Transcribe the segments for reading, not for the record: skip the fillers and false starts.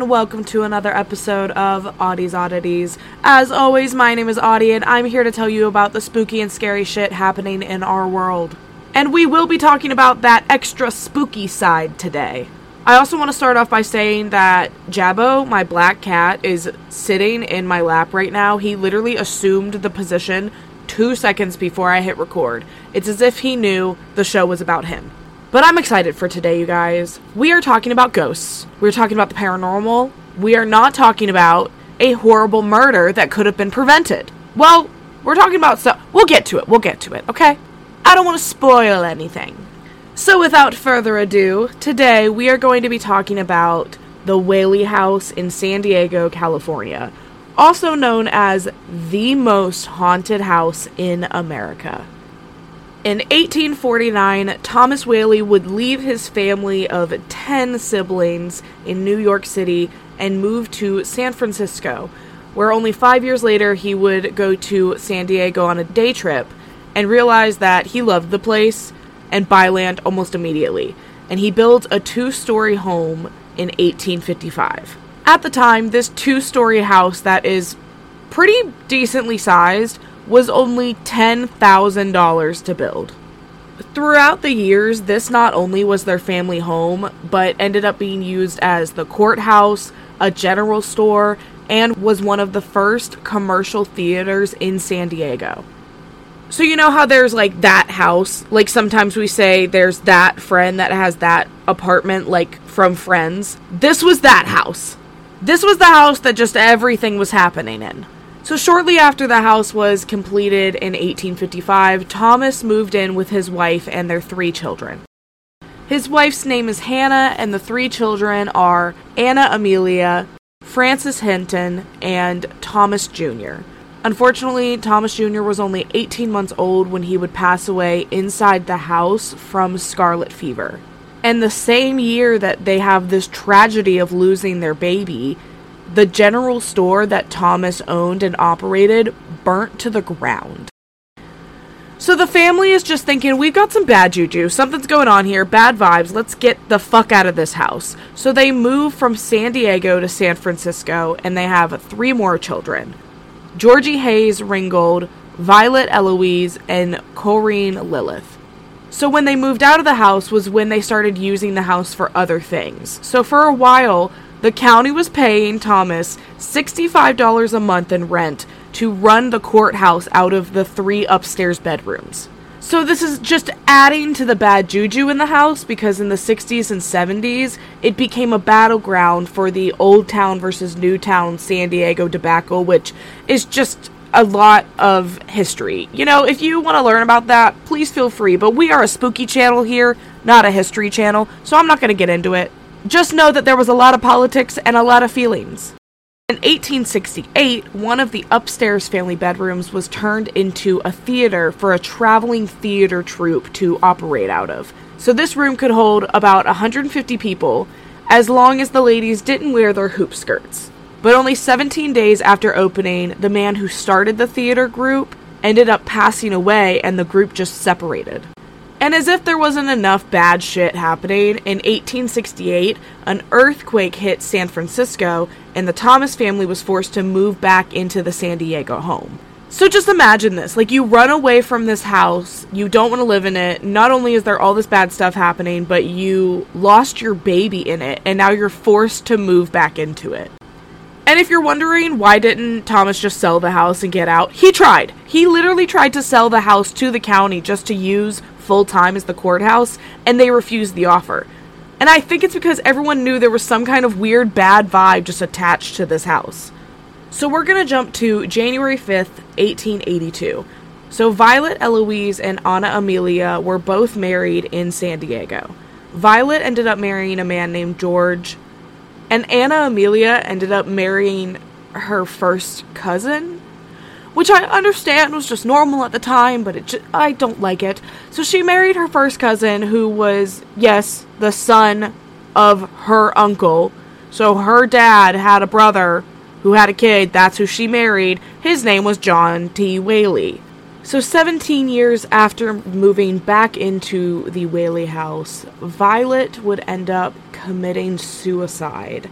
and welcome to another episode of Audie's Oddities. As always, my name is Audie, and I'm here to tell you about the spooky and scary shit happening in our world. And we will be talking about that extra spooky side today. I also want to start off by saying that Jabbo, my black cat, is sitting in my lap right now. He literally assumed the position 2 seconds before I hit record. It's as if he knew the show was about him. But I'm excited for today, you guys. We are talking about ghosts. We're talking about the paranormal. We are not talking about a horrible murder that could have been prevented. Well, we're talking about stuff. We'll get to it, okay? I don't want to spoil anything. So without further ado, today we are going to be talking about the Whaley House in San Diego, California, also known as the most haunted house in America. In 1849, Thomas Whaley would leave his family of 10 siblings in New York City and move to San Francisco, where only 5 years later he would go to San Diego on a day trip and realize that he loved the place and buy land almost immediately. And he built a 2-story home in 1855. At the time, this 2-story house that is pretty decently sized was only $10,000 to build. Throughout the years, this not only was their family home, but ended up being used as the courthouse, a general store, and was one of the first commercial theaters in San Diego. So you know how there's like that house? Like sometimes we say there's that friend that has that apartment, like from Friends. This was that house. This was the house that just everything was happening in. So shortly after the house was completed in 1855, Thomas moved in with his wife and their 3 children. His wife's name is Hannah, and the 3 children are Anna Amelia, Francis Hinton, and Thomas Jr. Unfortunately, Thomas Jr. was only 18 months old when he would pass away inside the house from scarlet fever. And the same year that they have this tragedy of losing their baby, the general store that Thomas owned and operated burnt to the ground. So the family is just thinking, we've got some bad juju, something's going on here, bad vibes, let's get the fuck out of this house. So they move from San Diego to San Francisco, and they have 3 more children. Georgie Hayes Ringgold, Violet Eloise, and Corinne Lilith. So when they moved out of the house was when they started using the house for other things. So for a while, the county was paying Thomas $65 a month in rent to run the courthouse out of the 3 upstairs bedrooms. So this is just adding to the bad juju in the house, because in the 60s and 70s, it became a battleground for the Old Town versus New Town San Diego debacle, which is just a lot of history. You know, if you want to learn about that, please feel free, but we are a spooky channel here, not a history channel, so I'm not going to get into it. Just know that there was a lot of politics and a lot of feelings. In 1868, one of the upstairs family bedrooms was turned into a theater for a traveling theater troupe to operate out of. So this room could hold about 150 people, as long as the ladies didn't wear their hoop skirts. But only 17 days after opening, the man who started the theater group ended up passing away, and the group just separated. And as if there wasn't enough bad shit happening, in 1868, an earthquake hit San Francisco, and the Thomas family was forced to move back into the San Diego home. So just imagine this, like you run away from this house, you don't want to live in it, not only is there all this bad stuff happening, but you lost your baby in it, and now you're forced to move back into it. And if you're wondering why didn't Thomas just sell the house and get out, he tried. He literally tried to sell the house to the county just to use full-time as the courthouse, and they refused the offer. And I think it's because everyone knew there was some kind of weird bad vibe just attached to this house. So we're going to jump to January 5th, 1882. So Violet Eloise and Anna Amelia were both married in San Diego. Violet ended up marrying a man named George, and Anna Amelia ended up marrying her first cousin, which I understand was just normal at the time, but I don't like it. So she married her first cousin, who was, yes, the son of her uncle. So her dad had a brother who had a kid. That's who she married. His name was John T. Whaley. So 17 years after moving back into the Whaley house, Violet would end up committing suicide.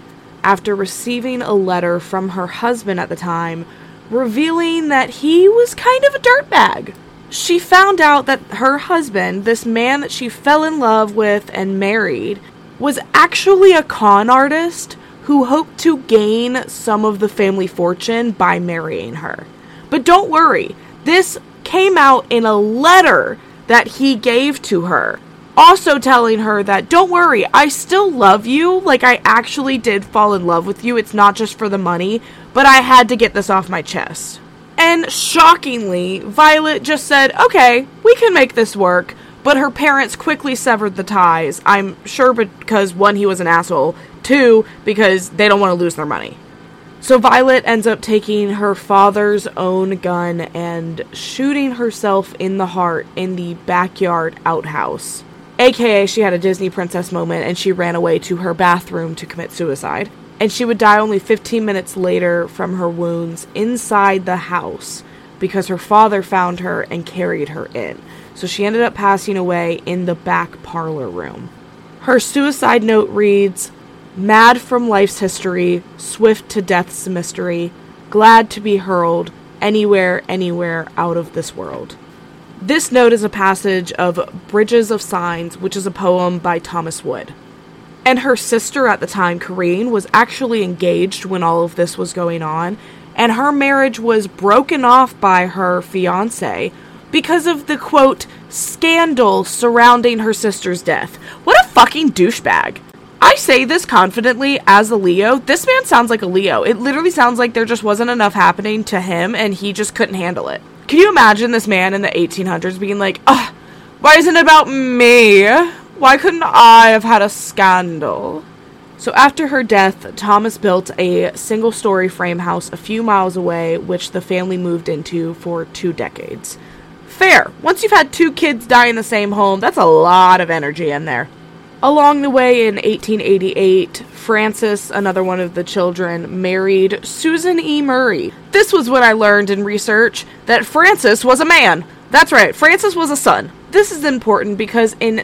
after receiving a letter from her husband at the time, revealing that he was kind of a dirtbag. She found out that her husband, this man that she fell in love with and married, was actually a con artist who hoped to gain some of the family fortune by marrying her. But don't worry, this came out in a letter that he gave to her, also telling her that, don't worry, I still love you, like I actually did fall in love with you, it's not just for the money, but I had to get this off my chest. And shockingly, Violet just said, okay, we can make this work, but her parents quickly severed the ties, I'm sure because, one, he was an asshole, two, because they don't want to lose their money. So Violet ends up taking her father's own gun and shooting herself in the heart in the backyard outhouse. AKA, she had a Disney princess moment and she ran away to her bathroom to commit suicide. And she would die only 15 minutes later from her wounds inside the house because her father found her and carried her in. So she ended up passing away in the back parlor room. Her suicide note reads, "Mad from life's history, swift to death's mystery, glad to be hurled anywhere, anywhere out of this world." This note is a passage of Bridges of Signs, which is a poem by Thomas Wood. And her sister at the time, Corinne, was actually engaged when all of this was going on, and her marriage was broken off by her fiancé because of the, quote, scandal surrounding her sister's death. What a fucking douchebag. I say this confidently as a Leo. This man sounds like a Leo. It literally sounds like there just wasn't enough happening to him and he just couldn't handle it. Can you imagine this man in the 1800s being like, ugh, why isn't it about me? Why couldn't I have had a scandal? So after her death, Thomas built a single-story frame house a few miles away, which the family moved into for 2 decades. Fair. Once you've had 2 kids die in the same home, that's a lot of energy in there. Along the way, in 1888, Frances, another one of the children, married Susan E. Murray. This was when I learned in research that Francis was a man. That's right, Francis was a son. This is important because in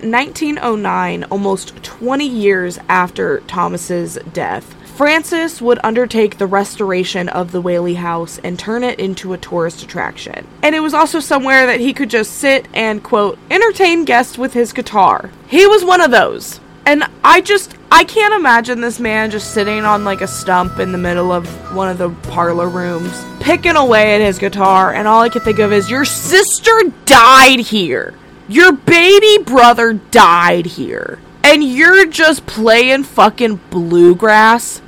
1909, almost 20 years after Thomas's death, Francis would undertake the restoration of the Whaley House and turn it into a tourist attraction. And it was also somewhere that he could just sit and, quote, entertain guests with his guitar. He was one of those. And I can't imagine this man just sitting on like a stump in the middle of one of the parlor rooms, picking away at his guitar, and all I can think of is, your sister died here. Your baby brother died here. And you're just playing fucking bluegrass?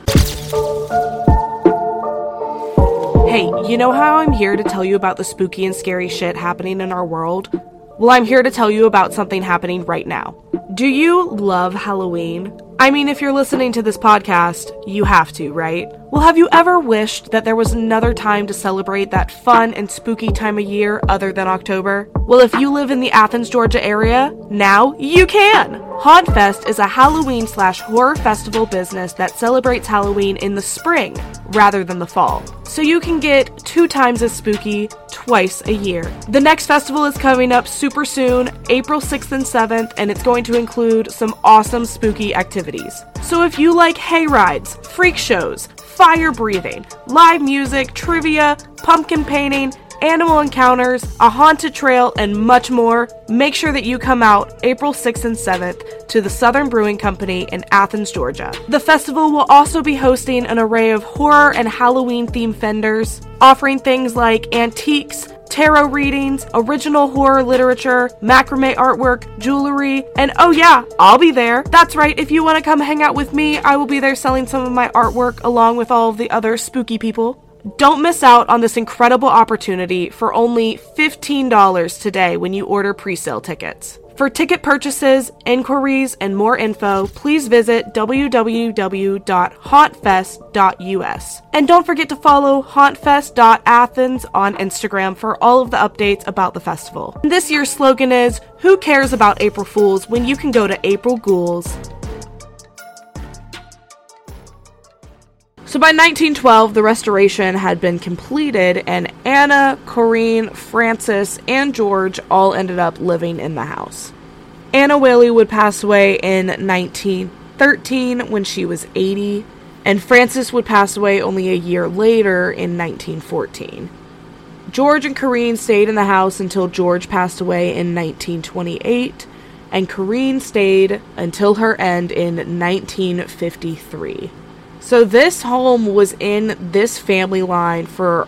Hey, you know how I'm here to tell you about the spooky and scary shit happening in our world? Well, I'm here to tell you about something happening right now. Do you love Halloween? I mean, if you're listening to this podcast, you have to, right? Well, have you ever wished that there was another time to celebrate that fun and spooky time of year other than October? Well, if you live in the Athens, Georgia area, now you can! HauntFest is a Halloween/horror festival business that celebrates Halloween in the spring rather than the fall. So you can get 2 times as spooky twice a year. The next festival is coming up super soon, April 6th and 7th, and it's going to include some awesome spooky activities. So if you like hay rides, freak shows, fire breathing, live music, trivia, pumpkin painting, animal encounters, a haunted trail, and much more, make sure that you come out April 6th and 7th to the Southern Brewing Company in Athens, Georgia. The festival will also be hosting an array of horror and Halloween-themed vendors, offering things like antiques, tarot readings, original horror literature, macrame artwork, jewelry, and oh yeah, I'll be there. That's right, if you want to come hang out with me, I will be there selling some of my artwork along with all of the other spooky people. Don't miss out on this incredible opportunity for only $15 today when you order pre-sale tickets. For ticket purchases, inquiries, and more info, please visit www.hauntfest.us. And don't forget to follow hauntfest.athens on Instagram for all of the updates about the festival. This year's slogan is, who cares about April Fools when you can go to April Ghouls? So by 1912, the restoration had been completed, and Anna, Corinne, Frances, and George all ended up living in the house. Anna Whaley would pass away in 1913 when she was 80, and Frances would pass away only a year later in 1914. George and Corinne stayed in the house until George passed away in 1928, and Corinne stayed until her end in 1953. So this home was in this family line for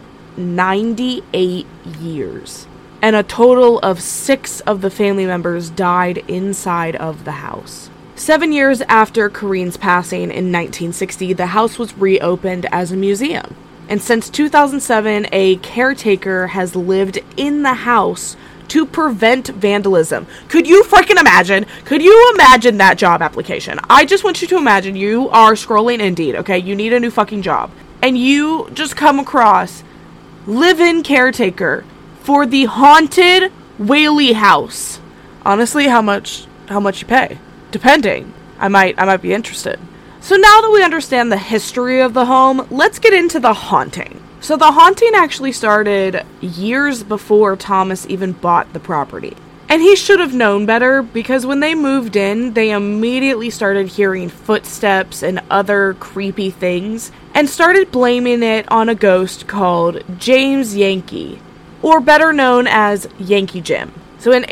98 years, and a total of 6 of the family members died inside of the house. 7 years after Corinne's passing in 1960, the house was reopened as a museum. And since 2007, a caretaker has lived in the house to prevent vandalism. Could you freaking imagine? Could you imagine that job application? I just want you to imagine you are scrolling Indeed, okay? You need a new fucking job. And you just come across live-in caretaker for the haunted Whaley house. Honestly, how much you pay? Depending. I might be interested. So now that we understand the history of the home, let's get into the haunting. So the haunting actually started years before Thomas even bought the property. And he should have known better, because when they moved in, they immediately started hearing footsteps and other creepy things, and started blaming it on a ghost called James Yankee, or better known as Yankee Jim. So in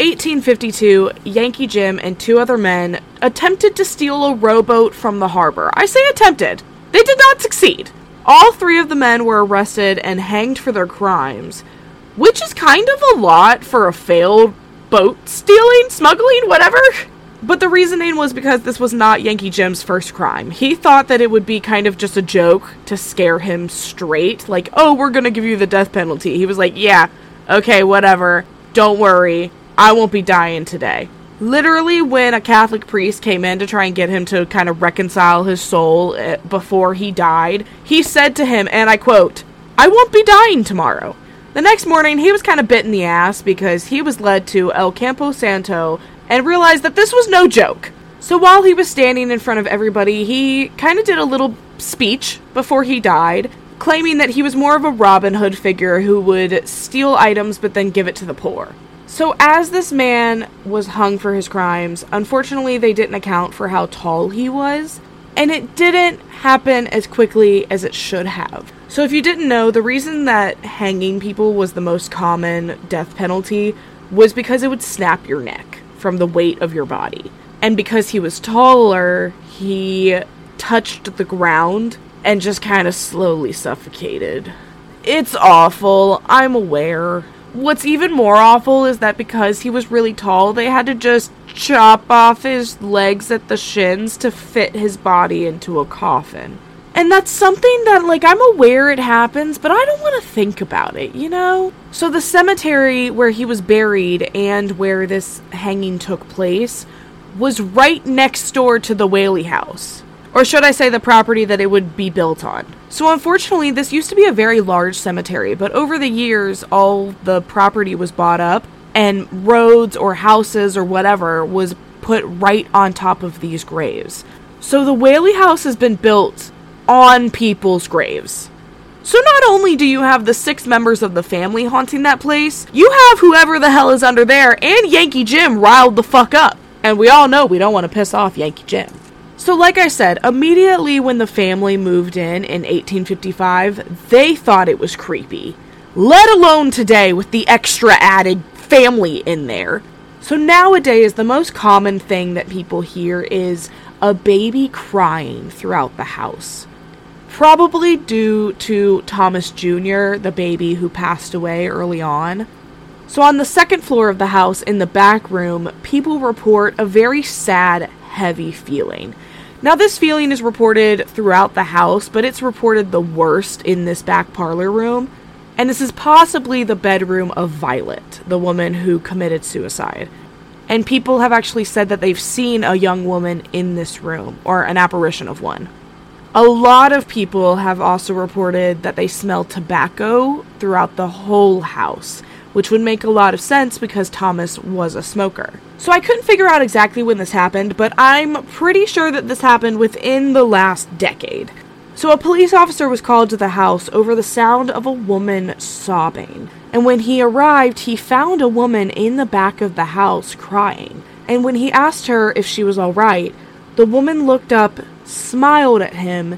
1852, Yankee Jim and 2 other men attempted to steal a rowboat from the harbor. I say attempted. They did not succeed. All 3 of the men were arrested and hanged for their crimes, which is kind of a lot for a failed boat stealing, smuggling, whatever. But the reasoning was because this was not Yankee Jim's first crime. He thought that it would be kind of just a joke to scare him straight. Like, oh, we're gonna give you the death penalty. He was like, yeah, okay, whatever. Don't worry. I won't be dying today. Literally, when a Catholic priest came in to try and get him to kind of reconcile his soul before he died, he said to him, and I quote, "I won't be dying tomorrow." The next morning, he was kind of bit in the ass because he was led to El Campo Santo and realized that this was no joke. So while he was standing in front of everybody, he kind of did a little speech before he died, claiming that he was more of a Robin Hood figure who would steal items but then give it to the poor. So as this man was hung for his crimes, unfortunately they didn't account for how tall he was, and it didn't happen as quickly as it should have. So if you didn't know, the reason that hanging people was the most common death penalty was because it would snap your neck from the weight of your body. And because he was taller, he touched the ground and just kind of slowly suffocated. It's awful, I'm aware. What's even more awful is that because he was really tall, they had to just chop off his legs at the shins to fit his body into a coffin. And that's something that, like, I'm aware it happens, but I don't want to think about it, you know? So the cemetery where he was buried and where this hanging took place was right next door to the Whaley house. Or should I say the property that it would be built on. So unfortunately, this used to be a very large cemetery, but over the years, all the property was bought up, and roads or houses or whatever was put right on top of these graves. So the Whaley house has been built on people's graves. So not only do you have the 6 members of the family haunting that place, you have whoever the hell is under there, and Yankee Jim riled the fuck up. And we all know we don't want to piss off Yankee Jim. So like I said, immediately when the family moved in 1855, they thought it was creepy. Let alone today with the extra added family in there. So nowadays, the most common thing that people hear is a baby crying throughout the house. Probably due to Thomas Jr., the baby who passed away early on. So on the 2nd floor of the house, in the back room, people report a very sad, heavy feeling. Now this feeling is reported throughout the house, but it's reported the worst in this back parlor room. And this is possibly the bedroom of Violet, the woman who committed suicide. And people have actually said that they've seen a young woman in this room, or an apparition of one. A lot of people have also reported that they smell tobacco throughout the whole house, which would make a lot of sense because Thomas was a smoker. So I couldn't figure out exactly when this happened, but I'm pretty sure that this happened within the last decade. So a police officer was called to the house over the sound of a woman sobbing. And when he arrived, he found a woman in the back of the house crying. And when he asked her if she was all right, the woman looked up, smiled at him,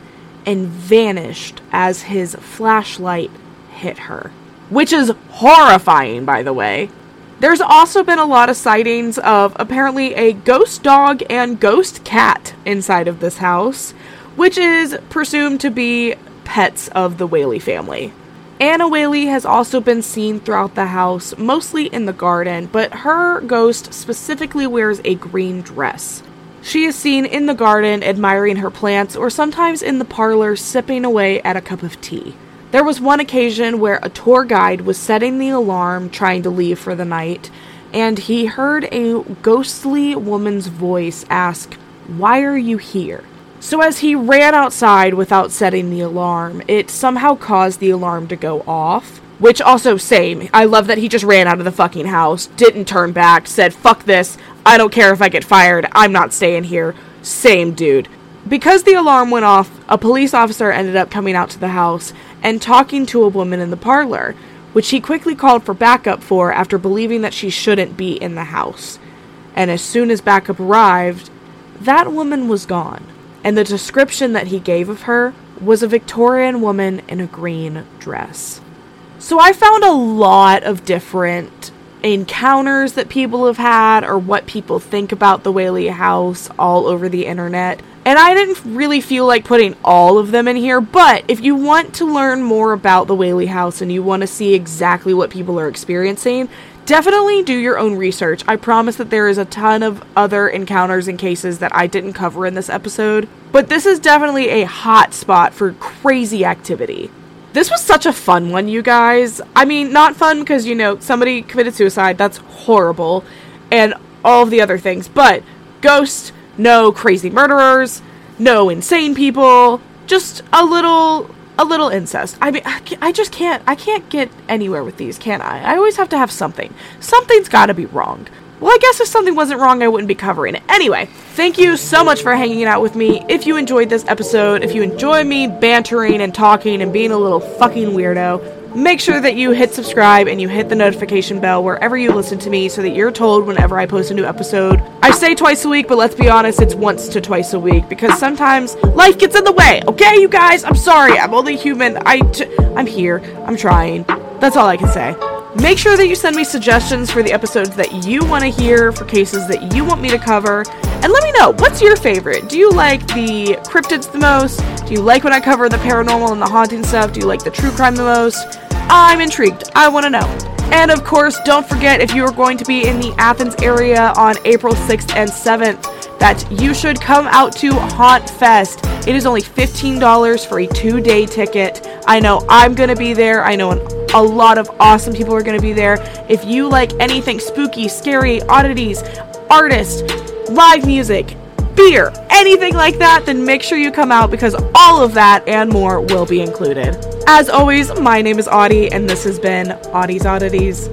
and vanished as his flashlight hit her. Which is horrifying, by the way. There's also been a lot of sightings of apparently a ghost dog and ghost cat inside of this house, which is presumed to be pets of the Whaley family. Anna Whaley has also been seen throughout the house, mostly in the garden, but her ghost specifically wears a green dress. She is seen in the garden admiring her plants, or sometimes in the parlor sipping away at a cup of tea. There was one occasion where a tour guide was setting the alarm trying to leave for the night, and he heard a ghostly woman's voice ask, "Why are you here?" So as he ran outside without setting the alarm, it somehow caused the alarm to go off. Which also, same. I love that he just ran out of the fucking house, didn't turn back, said, "Fuck this, I don't care if I get fired, I'm not staying here." Same dude. Because the alarm went off, a police officer ended up coming out to the house and talking to a woman in the parlor, which he quickly called for backup for after believing that she shouldn't be in the house. And as soon as backup arrived, that woman was gone. And the description that he gave of her was a Victorian woman in a green dress. So I found a lot of different encounters that people have had, or what people think about the Whaley house, all over the internet. And I didn't really feel like putting all of them in here, but if you want to learn more about the Whaley house and you want to see exactly what people are experiencing, definitely do your own research. I promise that there is a ton of other encounters and cases that I didn't cover in this episode, but this is definitely a hot spot for crazy activity. This was such a fun one, you guys. I mean, not fun because, somebody committed suicide, that's horrible, and all of the other things, but ghosts, no crazy murderers, no insane people, just a little incest. I mean, I can't get anywhere with these, can I? I always have to have something. Something's gotta be wrong. Well, I guess if something wasn't wrong, I wouldn't be covering it. Anyway, thank you so much for hanging out with me. If you enjoyed this episode, if you enjoy me bantering and talking and being a little fucking weirdo, make sure that you hit subscribe and you hit the notification bell wherever you listen to me so that you're told whenever I post a new episode. I say twice a week, but let's be honest, it's once to twice a week because sometimes life gets in the way, okay, you guys? I'm sorry, I'm only human. I'm here. I'm trying. That's all I can say. Make sure that you send me suggestions for the episodes that you want to hear, for cases that you want me to cover, and let me know, what's your favorite? Do you like the cryptids the most? Do you like when I cover the paranormal and the haunting stuff? Do you like the true crime the most? I'm intrigued. I want to know. And of course, don't forget, if you are going to be in the Athens area on April 6th and 7th, that you should come out to Haunt Fest. It is only $15 for a 2-day ticket. I know I'm going to be there. I know a lot of awesome people are going to be there. If you like anything spooky, scary, oddities, artists, live music, beer, anything like that, then make sure you come out because all of that and more will be included. As always, my name is Audie, and this has been Audie's Oddities.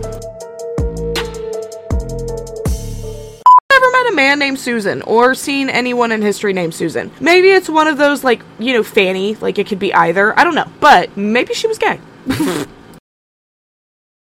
Never met a man named Susan, or seen anyone in history named Susan. Maybe it's one of those, Fanny, it could be either. I don't know, but maybe she was gay.